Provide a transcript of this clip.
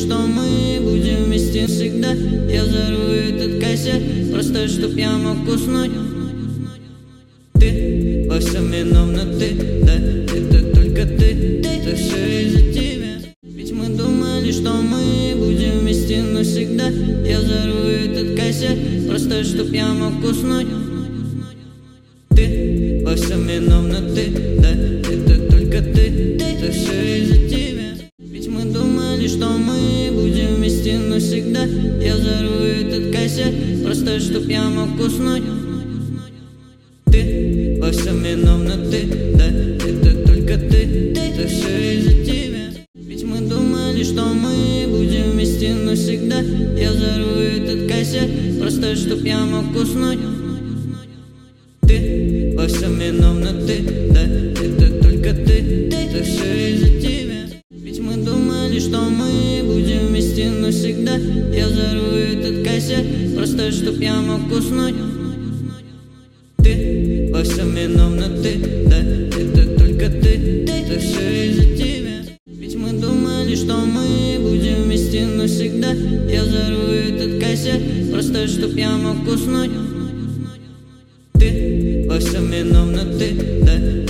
что мы будем вместе всегда. Я взорву этот кассет, просто чтоб я мог уснуть. Ты во всем виновна, ты, да, это только ты, это все из-за тебя. Ведь мы думали, что мы будем вместе навсегда. Я взорву этот кассет, просто чтоб я мог уснуть. Ты во всем виновна, ты, да, это только ты, это все из-за тебя. Ведь мы думали, что мы будем вместе навсегда. Я взорву этот кассет, просто чтоб я мог уснуть. Ты во всем виновна, ты, да, это только ты, это все из-за тебя. Ведь мы думали, что мы будем вместе навсегда. Я взорву этот кассет, просто чтоб я мог уснуть. Ты во всем виновна, ты, да, это только ты, это все из-за тебя. Ведь мы думали, что мы будем вместе навсегда. Я взорву этот кассет, просто чтоб я мог уснуть. Ты во всем виновна, ты, да, это только ты, это все из-за тебя. Ведь мы думали, что мы будем вместе навсегда. Я взорву этот кассет, просто чтоб я мог уснуть. Ты во всем виновна, ты, да.